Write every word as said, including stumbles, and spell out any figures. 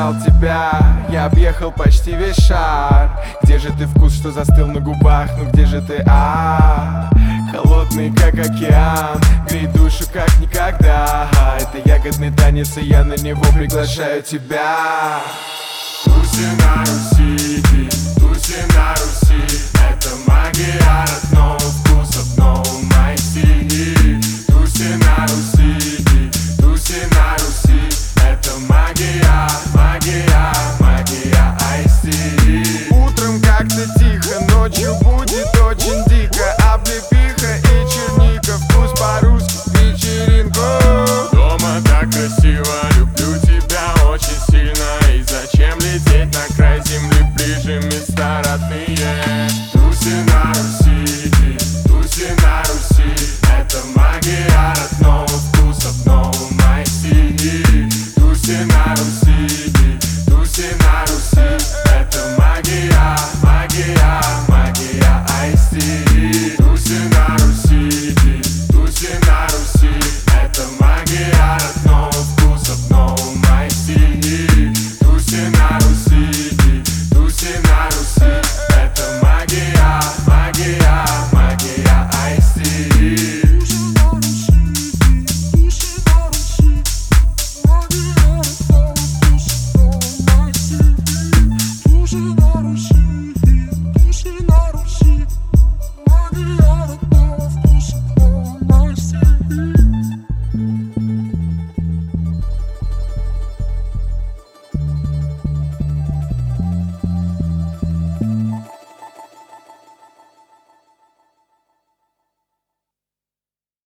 искал тебя, я объехал почти весь шар. Где же ты, вкус, что застыл на губах, ну где же ты, а холодный, как океан, греет душу, как никогда. Это ягодный танец, и я на него приглашаю тебя. Тусим на Ру-Сити, тусим на